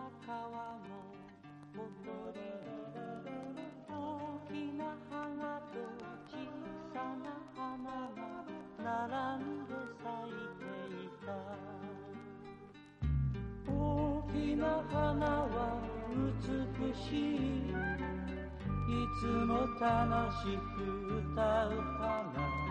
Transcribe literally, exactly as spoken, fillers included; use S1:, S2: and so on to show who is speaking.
S1: 川のほとりに大きな花と小さな花が並んで咲いていた。大きな花は美しい、いつも楽しく歌う花。